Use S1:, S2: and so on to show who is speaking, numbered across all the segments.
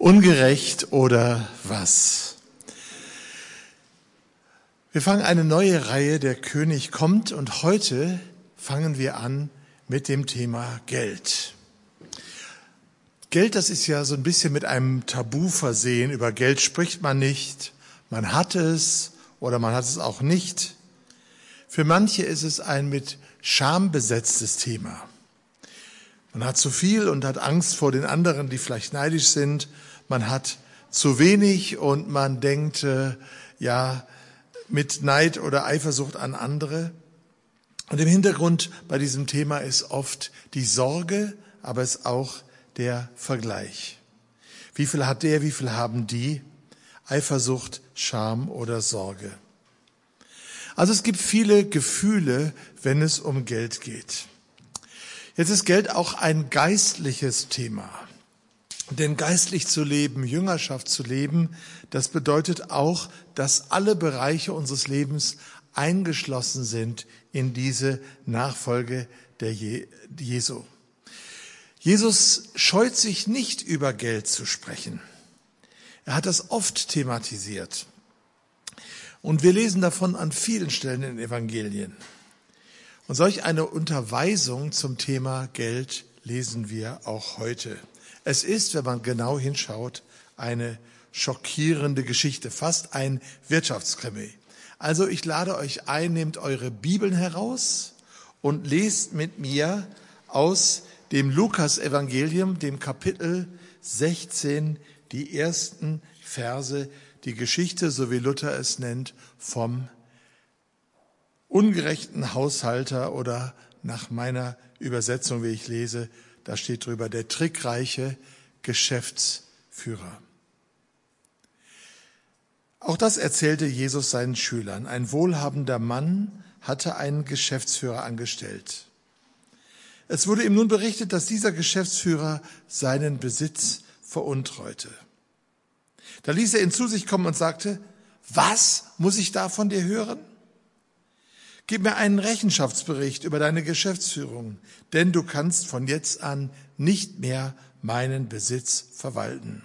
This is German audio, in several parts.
S1: Ungerecht oder was? Wir fangen eine neue Reihe, der König kommt, und heute fangen wir an mit dem Thema Geld. Geld, das ist ja so ein bisschen mit einem Tabu versehen. Über Geld spricht man nicht. Man hat es oder man hat es auch nicht. Für manche ist es ein mit Scham besetztes Thema. Man hat zu viel und hat Angst vor den anderen, die vielleicht neidisch sind. Man hat zu wenig und man denkt, mit Neid oder Eifersucht an andere. Und im Hintergrund bei diesem Thema ist oft die Sorge, aber es ist auch der Vergleich. Wie viel hat der, wie viel haben die? Eifersucht, Scham oder Sorge. Also es gibt viele Gefühle, wenn es um Geld geht. Jetzt ist Geld auch ein geistliches Thema. Denn geistlich zu leben, Jüngerschaft zu leben, das bedeutet auch, dass alle Bereiche unseres Lebens eingeschlossen sind in diese Nachfolge der Jesu. Jesus scheut sich nicht, über Geld zu sprechen. Er hat das oft thematisiert. Und wir lesen davon an vielen Stellen in den Evangelien. Und solch eine Unterweisung zum Thema Geld lesen wir auch heute. Es ist, wenn man genau hinschaut, eine schockierende Geschichte, fast ein Wirtschaftskrimi. Also ich lade euch ein, nehmt eure Bibeln heraus und lest mit mir aus dem Lukas-Evangelium, dem Kapitel 16, die ersten Verse, die Geschichte, so wie Luther es nennt, vom ungerechten Haushalter oder nach meiner Übersetzung, wie ich lese, da steht drüber, der trickreiche Geschäftsführer. Auch das erzählte Jesus seinen Schülern. Ein wohlhabender Mann hatte einen Geschäftsführer angestellt. Es wurde ihm nun berichtet, dass dieser Geschäftsführer seinen Besitz veruntreute. Da ließ er ihn zu sich kommen und sagte, was muss ich da von dir hören? Gib mir einen Rechenschaftsbericht über deine Geschäftsführung, denn du kannst von jetzt an nicht mehr meinen Besitz verwalten.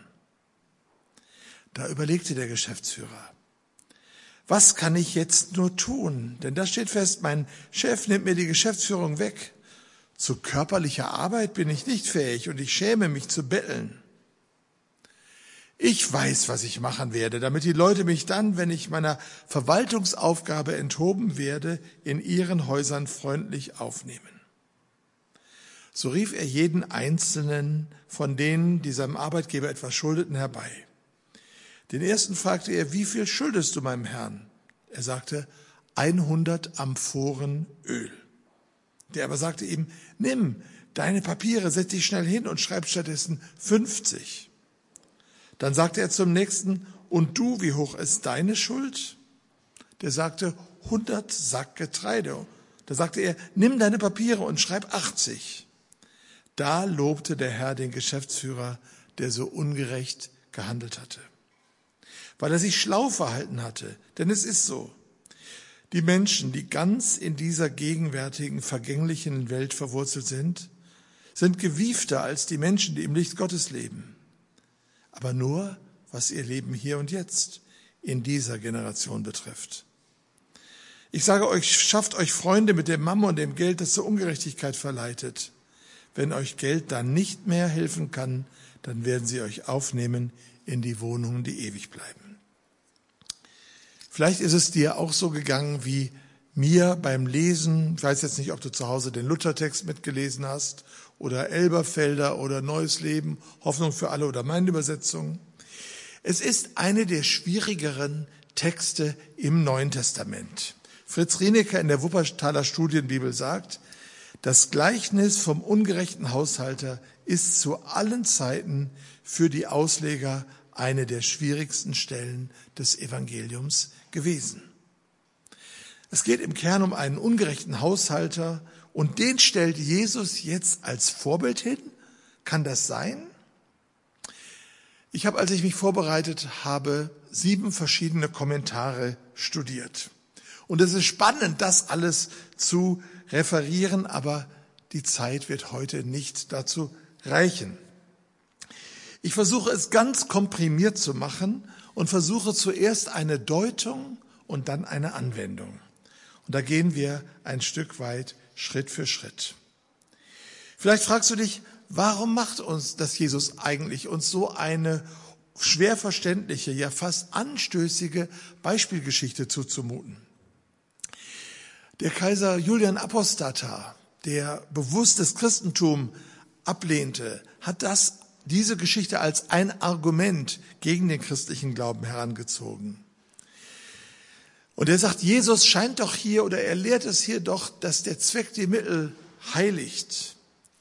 S1: Da überlegte der Geschäftsführer, was kann ich jetzt nur tun? Denn da steht fest, mein Chef nimmt mir die Geschäftsführung weg. Zu körperlicher Arbeit bin ich nicht fähig und ich schäme mich zu betteln. Ich weiß, was ich machen werde, damit die Leute mich dann, wenn ich meiner Verwaltungsaufgabe enthoben werde, in ihren Häusern freundlich aufnehmen. So rief er jeden Einzelnen von denen, die seinem Arbeitgeber etwas schuldeten, herbei. Den ersten fragte er, wie viel schuldest du meinem Herrn? Er sagte, 100 Amphoren Öl. Der aber sagte ihm, nimm deine Papiere, setz dich schnell hin und schreib stattdessen 50. Dann sagte er zum Nächsten, und du, wie hoch ist deine Schuld? Der sagte, 100 Sack Getreide. Da sagte er, nimm deine Papiere und schreib 80. Da lobte der Herr den Geschäftsführer, der so ungerecht gehandelt hatte, weil er sich schlau verhalten hatte. Denn es ist so, die Menschen, die ganz in dieser gegenwärtigen, vergänglichen Welt verwurzelt sind gewiefter als die Menschen, die im Licht Gottes leben. Aber nur, was ihr Leben hier und jetzt in dieser Generation betrifft. Ich sage euch, schafft euch Freunde mit dem Mammon und dem Geld, das zur Ungerechtigkeit verleitet. Wenn euch Geld dann nicht mehr helfen kann, dann werden sie euch aufnehmen in die Wohnungen, die ewig bleiben. Vielleicht ist es dir auch so gegangen wie mir beim Lesen. Ich weiß jetzt nicht, ob du zu Hause den Luthertext mitgelesen hast oder Elberfelder oder Neues Leben, Hoffnung für alle oder meine Übersetzung. Es ist eine der schwierigeren Texte im Neuen Testament. Fritz Rienecker in der Wuppertaler Studienbibel sagt, das Gleichnis vom ungerechten Haushalter ist zu allen Zeiten für die Ausleger eine der schwierigsten Stellen des Evangeliums gewesen. Es geht im Kern um einen ungerechten Haushalter und den stellt Jesus jetzt als Vorbild hin. Kann das sein? Ich habe, als ich mich vorbereitet habe, 7 verschiedene Kommentare studiert. Und es ist spannend, das alles zu referieren, aber die Zeit wird heute nicht dazu reichen. Ich versuche es ganz komprimiert zu machen und versuche zuerst eine Deutung und dann eine Anwendung. Und da gehen wir ein Stück weit Schritt für Schritt. Vielleicht fragst du dich, warum macht uns das Jesus eigentlich uns so eine schwer verständliche, ja fast anstößige Beispielgeschichte zuzumuten? Der Kaiser Julian Apostata, der bewusst das Christentum ablehnte, hat diese Geschichte als ein Argument gegen den christlichen Glauben herangezogen. Und er sagt, Jesus scheint doch hier, oder er lehrt es hier doch, dass der Zweck die Mittel heiligt.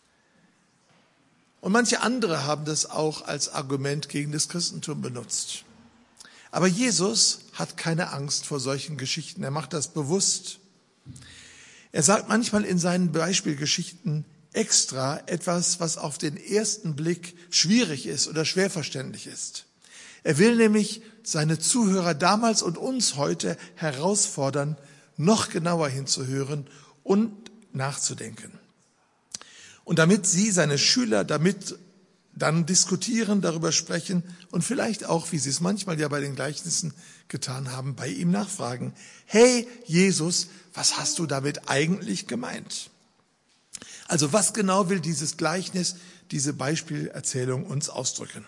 S1: Und manche andere haben das auch als Argument gegen das Christentum benutzt. Aber Jesus hat keine Angst vor solchen Geschichten. Er macht das bewusst. Er sagt manchmal in seinen Beispielgeschichten extra etwas, was auf den ersten Blick schwierig ist oder schwer verständlich ist. Er will nämlich seine Zuhörer damals und uns heute herausfordern, noch genauer hinzuhören und nachzudenken. Und damit Sie, seine Schüler, damit dann diskutieren, darüber sprechen und vielleicht auch, wie Sie es manchmal ja bei den Gleichnissen getan haben, bei ihm nachfragen. Hey Jesus, was hast du damit eigentlich gemeint? Also was genau will dieses Gleichnis, diese Beispielerzählung uns ausdrücken?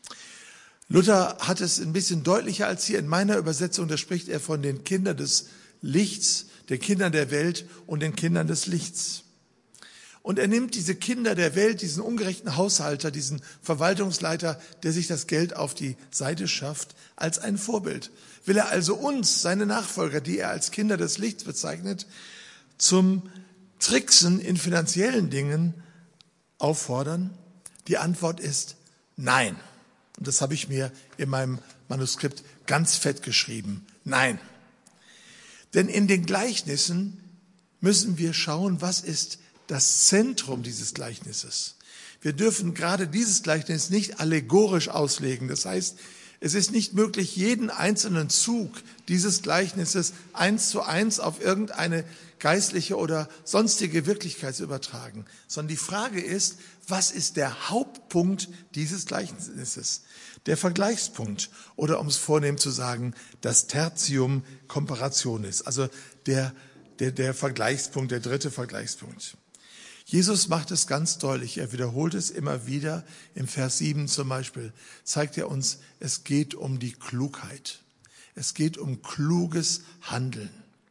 S1: Luther hat es ein bisschen deutlicher als hier in meiner Übersetzung. Da spricht er von den Kindern des Lichts, den Kindern der Welt und den Kindern des Lichts. Und er nimmt diese Kinder der Welt, diesen ungerechten Haushalter, diesen Verwaltungsleiter, der sich das Geld auf die Seite schafft, als ein Vorbild. Will er also uns, seine Nachfolger, die er als Kinder des Lichts bezeichnet, zum Tricksen in finanziellen Dingen auffordern? Die Antwort ist nein. Und das habe ich mir in meinem Manuskript ganz fett geschrieben. Nein. Denn in den Gleichnissen müssen wir schauen, was ist das Zentrum dieses Gleichnisses. Wir dürfen gerade dieses Gleichnis nicht allegorisch auslegen. Das heißt, es ist nicht möglich, jeden einzelnen Zug dieses Gleichnisses 1:1 auf irgendeine geistliche oder sonstige Wirklichkeit zu übertragen. Sondern die Frage ist, was ist der Hauptpunkt dieses Gleichnisses? Der Vergleichspunkt oder um es vornehm zu sagen, das Tertium Comparationis, also der Vergleichspunkt, der dritte Vergleichspunkt. Jesus macht es ganz deutlich, er wiederholt es immer wieder. Im Vers 7 zum Beispiel zeigt er uns, es geht um die Klugheit. Es geht um kluges Handeln.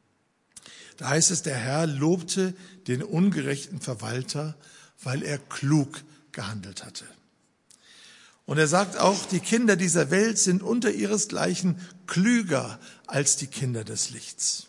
S1: Da heißt es, der Herr lobte den ungerechten Verwalter, weil er klug gehandelt hatte. Und er sagt auch, die Kinder dieser Welt sind unter ihresgleichen klüger als die Kinder des Lichts.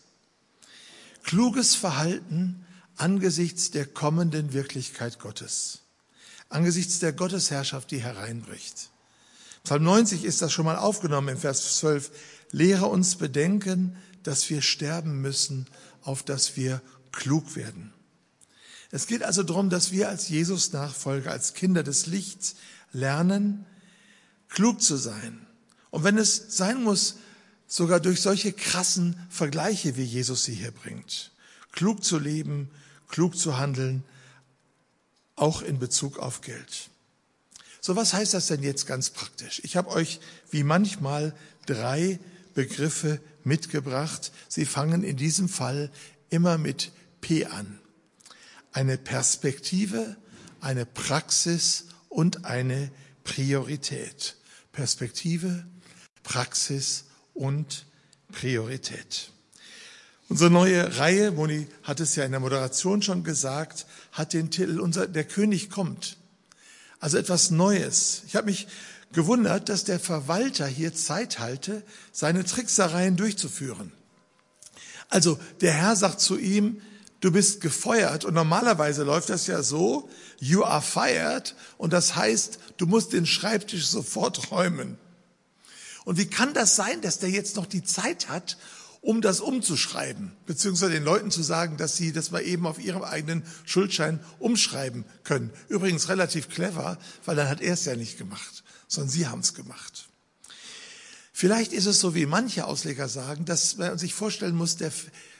S1: Kluges Verhalten angesichts der kommenden Wirklichkeit Gottes, angesichts der Gottesherrschaft, die hereinbricht. Psalm 90 ist das schon mal aufgenommen im Vers 12. Lehre uns bedenken, dass wir sterben müssen, auf dass wir klug werden. Es geht also darum, dass wir als Jesus-Nachfolger, als Kinder des Lichts lernen, klug zu sein. Und wenn es sein muss, sogar durch solche krassen Vergleiche, wie Jesus sie hier bringt. Klug zu leben, klug zu handeln, auch in Bezug auf Geld. So, was heißt das denn jetzt ganz praktisch? Ich habe euch wie manchmal 3 Begriffe mitgebracht. Sie fangen in diesem Fall immer mit P an. Eine Perspektive, eine Praxis und eine Priorität. Perspektive, Praxis und Priorität. Unsere neue Reihe, Moni hat es ja in der Moderation schon gesagt, hat den Titel Der König kommt. Also etwas Neues. Ich habe mich gewundert, dass der Verwalter hier Zeit hatte, seine Tricksereien durchzuführen. Also der Herr sagt zu ihm, du bist gefeuert. Und normalerweise läuft das ja so, you are fired. Und das heißt, du musst den Schreibtisch sofort räumen. Und wie kann das sein, dass der jetzt noch die Zeit hat, um das umzuschreiben, beziehungsweise den Leuten zu sagen, dass sie das mal eben auf ihrem eigenen Schuldschein umschreiben können. Übrigens relativ clever, weil dann hat er es ja nicht gemacht, sondern sie haben es gemacht. Vielleicht ist es so, wie manche Ausleger sagen, dass man sich vorstellen muss, der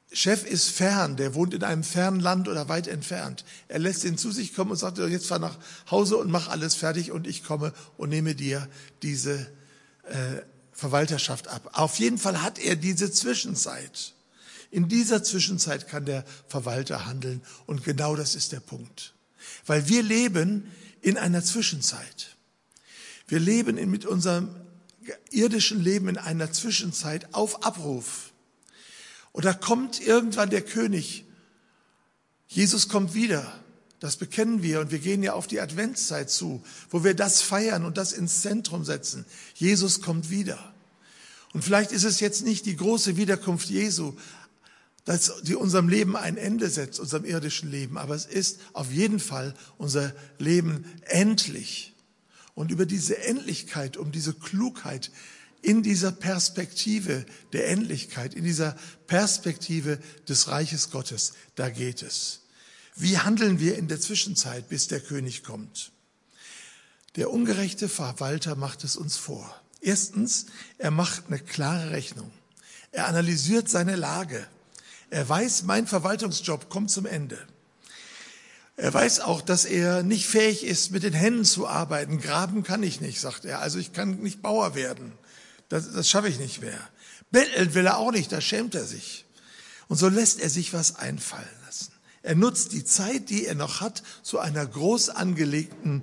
S1: Chef ist fern, der wohnt in einem fernen Land oder weit entfernt. Er lässt ihn zu sich kommen und sagt, jetzt fahr nach Hause und mach alles fertig und ich komme und nehme dir diese Verwalterschaft ab. Auf jeden Fall hat er diese Zwischenzeit. In dieser Zwischenzeit kann der Verwalter handeln und genau das ist der Punkt. Weil wir leben in einer Zwischenzeit. Wir leben mit unserem irdischen Leben in einer Zwischenzeit auf Abruf. Und da kommt irgendwann der König. Jesus kommt wieder. Das bekennen wir und wir gehen ja auf die Adventszeit zu, wo wir das feiern und das ins Zentrum setzen. Jesus kommt wieder. Und vielleicht ist es jetzt nicht die große Wiederkunft Jesu, die unserem Leben ein Ende setzt, unserem irdischen Leben, aber es ist auf jeden Fall unser Leben endlich. Und über diese Endlichkeit, um diese Klugheit in dieser Perspektive der Endlichkeit, in dieser Perspektive des Reiches Gottes, da geht es. Wie handeln wir in der Zwischenzeit, bis der König kommt? Der ungerechte Verwalter macht es uns vor. Erstens, er macht eine klare Rechnung. Er analysiert seine Lage. Er weiß, mein Verwaltungsjob kommt zum Ende. Er weiß auch, dass er nicht fähig ist, mit den Händen zu arbeiten. Graben kann ich nicht, sagt er. Also ich kann nicht Bauer werden. Das schaffe ich nicht mehr. Betteln will er auch nicht, da schämt er sich. Und so lässt er sich was einfallen lassen. Er nutzt die Zeit, die er noch hat, zu einer groß angelegten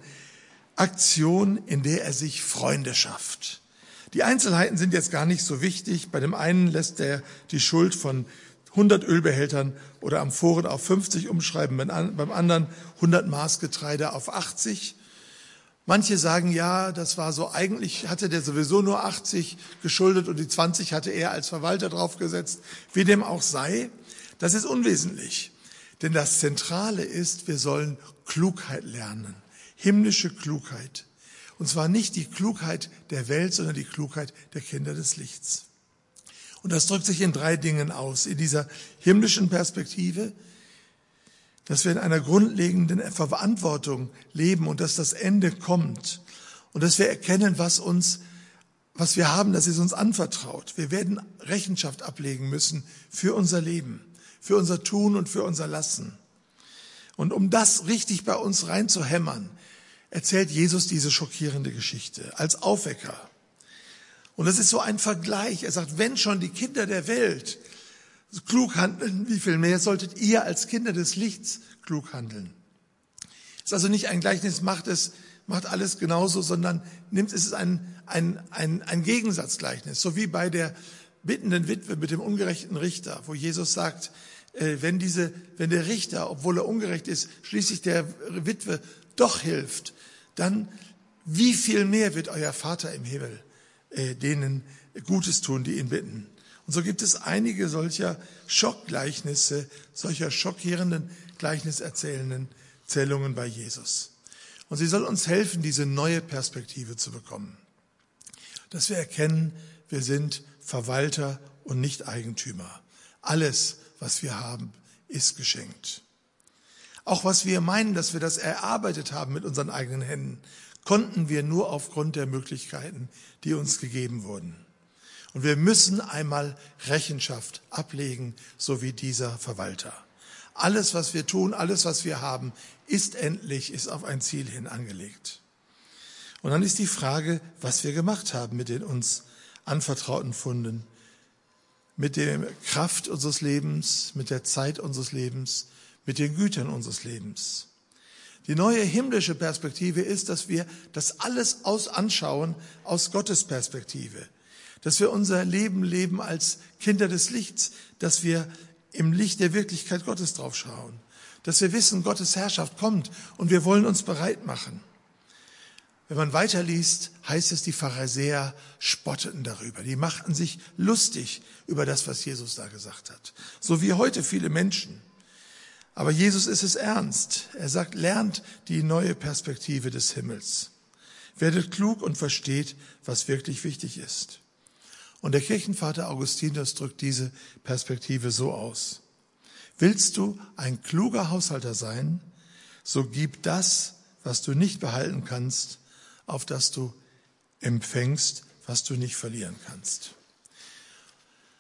S1: Aktion, in der er sich Freunde schafft. Die Einzelheiten sind jetzt gar nicht so wichtig. Bei dem einen lässt er die Schuld von 100 Ölbehältern oder Amphoren auf 50 umschreiben, beim anderen 100 Maß Getreide auf 80. Manche sagen, ja, das war so, eigentlich hatte der sowieso nur 80 geschuldet und die 20 hatte er als Verwalter draufgesetzt. Wie dem auch sei, das ist unwesentlich. Denn das Zentrale ist, wir sollen Klugheit lernen, himmlische Klugheit. Und zwar nicht die Klugheit der Welt, sondern die Klugheit der Kinder des Lichts. Und das drückt sich in 3 Dingen aus. In dieser himmlischen Perspektive, dass wir in einer grundlegenden Verantwortung leben und dass das Ende kommt. Und dass wir erkennen, was wir haben, das ist uns anvertraut. Wir werden Rechenschaft ablegen müssen für unser Leben, für unser Tun und für unser Lassen. Und um das richtig bei uns reinzuhämmern, erzählt Jesus diese schockierende Geschichte als Aufwecker. Und das ist so ein Vergleich. Er sagt, wenn schon die Kinder der Welt klug handeln, wie viel mehr solltet ihr als Kinder des Lichts klug handeln? Es ist also nicht ein Gleichnis, macht alles genauso, sondern es ist ein Gegensatzgleichnis. So wie bei der bittenden Witwe mit dem ungerechten Richter, wo Jesus sagt, wenn der Richter, obwohl er ungerecht ist, schließlich der Witwe doch hilft, dann wie viel mehr wird euer Vater im Himmel denen Gutes tun, die ihn bitten. Und so gibt es einige solcher Schockgleichnisse, solcher schockierenden, gleichniserzählenden Zählungen bei Jesus. Und sie soll uns helfen, diese neue Perspektive zu bekommen. Dass wir erkennen, wir sind Verwalter und nicht Eigentümer. Alles, was wir haben, ist geschenkt. Auch was wir meinen, dass wir das erarbeitet haben mit unseren eigenen Händen, konnten wir nur aufgrund der Möglichkeiten, die uns gegeben wurden. Und wir müssen einmal Rechenschaft ablegen, so wie dieser Verwalter. Alles, was wir tun, alles, was wir haben, ist auf ein Ziel hin angelegt. Und dann ist die Frage, was wir gemacht haben mit den uns anvertrauten Funden, mit der Kraft unseres Lebens, mit der Zeit unseres Lebens, mit den Gütern unseres Lebens. Die neue himmlische Perspektive ist, dass wir das alles anschauen aus Gottes Perspektive. Dass wir unser Leben leben als Kinder des Lichts, dass wir im Licht der Wirklichkeit Gottes drauf schauen. Dass wir wissen, Gottes Herrschaft kommt und wir wollen uns bereit machen. Wenn man weiterliest, heißt es, die Pharisäer spotteten darüber. Die machten sich lustig über das, was Jesus da gesagt hat. So wie heute viele Menschen. Aber Jesus ist es ernst. Er sagt, lernt die neue Perspektive des Himmels. Werdet klug und versteht, was wirklich wichtig ist. Und der Kirchenvater Augustinus drückt diese Perspektive so aus. Willst du ein kluger Haushalter sein, so gib das, was du nicht behalten kannst, auf das du empfängst, was du nicht verlieren kannst.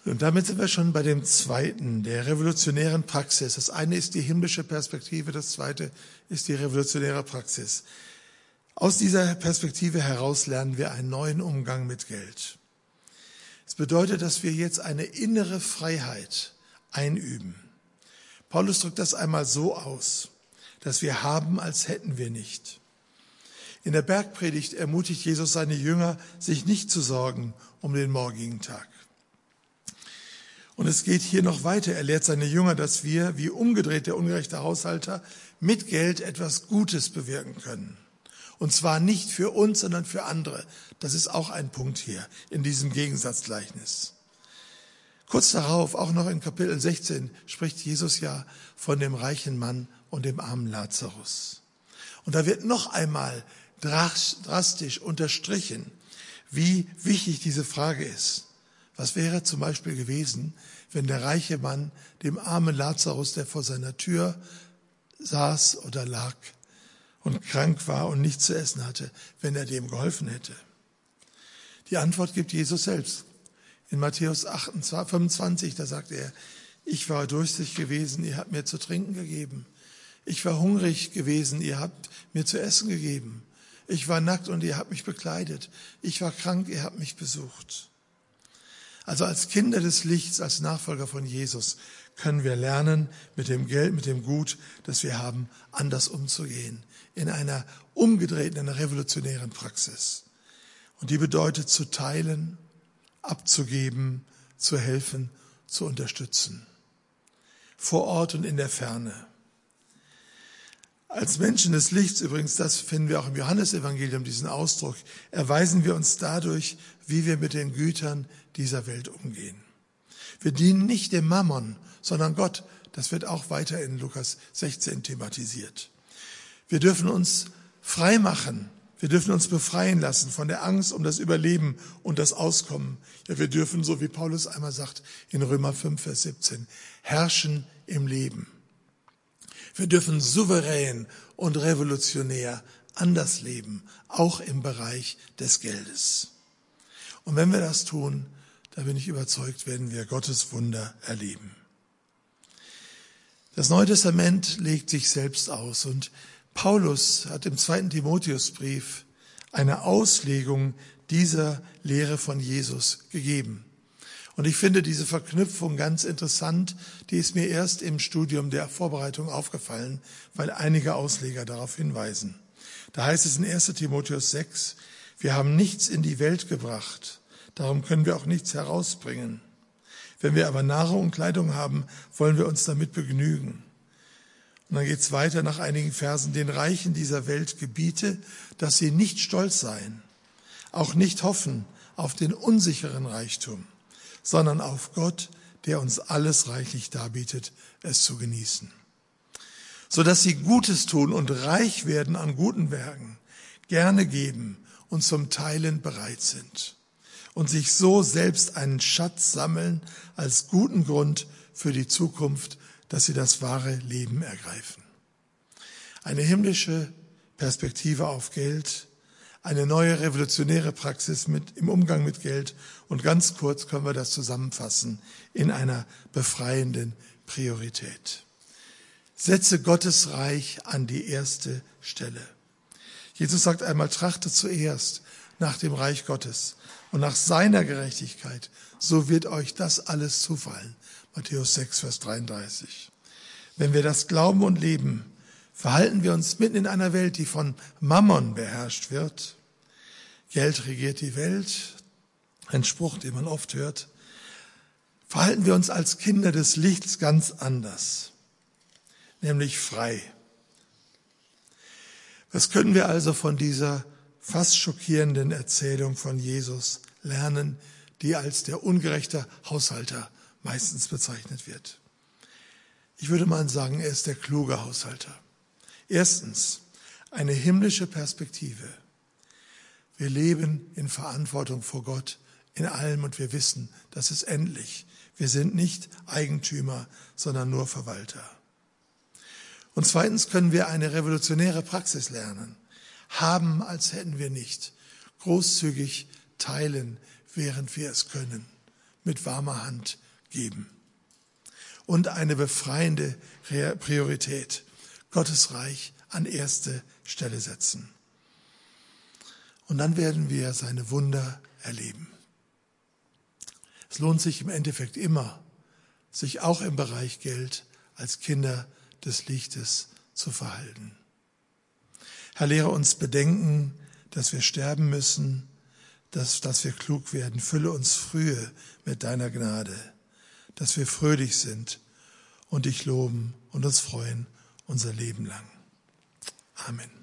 S1: Und damit sind wir schon bei dem zweiten, der revolutionären Praxis. Das eine ist die himmlische Perspektive, das zweite ist die revolutionäre Praxis. Aus dieser Perspektive heraus lernen wir einen neuen Umgang mit Geld. Es bedeutet, dass wir jetzt eine innere Freiheit einüben. Paulus drückt das einmal so aus, dass wir haben, als hätten wir nicht. In der Bergpredigt ermutigt Jesus seine Jünger, sich nicht zu sorgen um den morgigen Tag. Und es geht hier noch weiter. Er lehrt seine Jünger, dass wir, wie umgedreht der ungerechte Haushalter, mit Geld etwas Gutes bewirken können. Und zwar nicht für uns, sondern für andere. Das ist auch ein Punkt hier in diesem Gegensatzgleichnis. Kurz darauf, auch noch in Kapitel 16, spricht Jesus ja von dem reichen Mann und dem armen Lazarus. Und da wird noch einmal drastisch unterstrichen, wie wichtig diese Frage ist. Was wäre zum Beispiel gewesen, wenn der reiche Mann dem armen Lazarus, der vor seiner Tür saß oder lag und krank war und nichts zu essen hatte, wenn er dem geholfen hätte? Die Antwort gibt Jesus selbst. In Matthäus 25, da sagt er, ich war durstig gewesen, ihr habt mir zu trinken gegeben. Ich war hungrig gewesen, ihr habt mir zu essen gegeben. Ich war nackt und ihr habt mich bekleidet. Ich war krank, ihr habt mich besucht. Also als Kinder des Lichts, als Nachfolger von Jesus, können wir lernen, mit dem Geld, mit dem Gut, das wir haben, anders umzugehen. In einer umgedrehten, einer revolutionären Praxis. Und die bedeutet zu teilen, abzugeben, zu helfen, zu unterstützen. Vor Ort und in der Ferne. Als Menschen des Lichts übrigens, das finden wir auch im Johannesevangelium, diesen Ausdruck, erweisen wir uns dadurch, wie wir mit den Gütern dieser Welt umgehen. Wir dienen nicht dem Mammon, sondern Gott. Das wird auch weiter in Lukas 16 thematisiert. Wir dürfen uns frei machen. Wir dürfen uns befreien lassen von der Angst um das Überleben und das Auskommen. Ja, wir dürfen, so wie Paulus einmal sagt in Römer 5, Vers 17, herrschen im Leben. Wir dürfen souverän und revolutionär anders leben, auch im Bereich des Geldes. Und wenn wir das tun, da bin ich überzeugt, werden wir Gottes Wunder erleben. Das Neue Testament legt sich selbst aus und Paulus hat im 2. Timotheusbrief eine Auslegung dieser Lehre von Jesus gegeben. Und ich finde diese Verknüpfung ganz interessant, die ist mir erst im Studium der Vorbereitung aufgefallen, weil einige Ausleger darauf hinweisen. Da heißt es in 1. Timotheus 6, wir haben nichts in die Welt gebracht, darum können wir auch nichts herausbringen. Wenn wir aber Nahrung und Kleidung haben, wollen wir uns damit begnügen. Und dann geht's weiter nach einigen Versen, den Reichen dieser Welt gebiete, dass sie nicht stolz seien, auch nicht hoffen auf den unsicheren Reichtum, sondern auf Gott, der uns alles reichlich darbietet, es zu genießen. Sodass sie Gutes tun und reich werden an guten Werken, gerne geben und zum Teilen bereit sind und sich so selbst einen Schatz sammeln als guten Grund für die Zukunft, dass sie das wahre Leben ergreifen. Eine himmlische Perspektive auf Geld, eine neue revolutionäre Praxis im Umgang mit Geld und ganz kurz können wir das zusammenfassen in einer befreienden Priorität. Setze Gottes Reich an die erste Stelle. Jesus sagt einmal, trachtet zuerst nach dem Reich Gottes und nach seiner Gerechtigkeit, so wird euch das alles zufallen. Matthäus 6, Vers 33. Wenn wir das glauben und leben, verhalten wir uns mitten in einer Welt, die von Mammon beherrscht wird. Geld regiert die Welt, ein Spruch, den man oft hört. Verhalten wir uns als Kinder des Lichts ganz anders, nämlich frei. Was können wir also von dieser fast schockierenden Erzählung von Jesus lernen, die als der ungerechte Haushalter meistens bezeichnet wird? Ich würde mal sagen, er ist der kluge Haushalter. Erstens, eine himmlische Perspektive. Wir leben in Verantwortung vor Gott in allem und wir wissen, das ist endlich. Wir sind nicht Eigentümer, sondern nur Verwalter. Und zweitens können wir eine revolutionäre Praxis lernen. Haben, als hätten wir nicht. Großzügig teilen, während wir es können. mit warmer Hand geben. Und eine befreiende Priorität, Gottes Reich an erste Stelle setzen. Und dann werden wir seine Wunder erleben. Es lohnt sich im Endeffekt immer, sich auch im Bereich Geld als Kinder des Lichtes zu verhalten. Herr, lehre uns bedenken, dass wir sterben müssen, dass wir klug werden. Fülle uns frühe mit deiner Gnade, dass wir fröhlich sind und dich loben und uns freuen unser Leben lang. Amen.